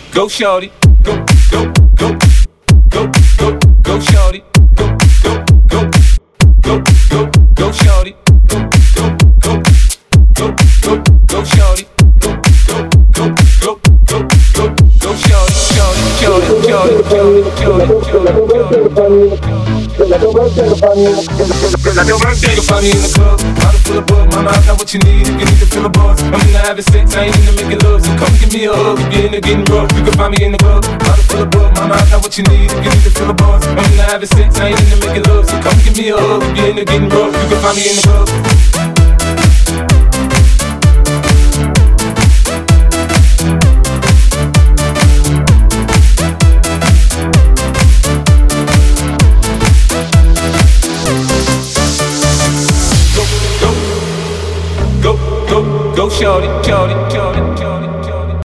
go shorty, go, go, go, go, go, go shorty, go, go, go, go, go, go shorty, go, go, go, go, go, go shorty, go, go, go, go, go, go, go shorty, shorty, shorty, shorty, shorty, Like your birthday find me in the club, bottle full of bug. Mama, I got what you need if you need to fill a buzz. I'm into having sex, I ain't into making love. So come give me a hug if you're into getting rough. You can find me in the club, bottle full of bug. Mama, I got what you need if you need to fill a buzz. I'm into having sex, I ain't into making love. So come give me a hug if you're into getting rough. You can find me in the club. Go shorty, shorty.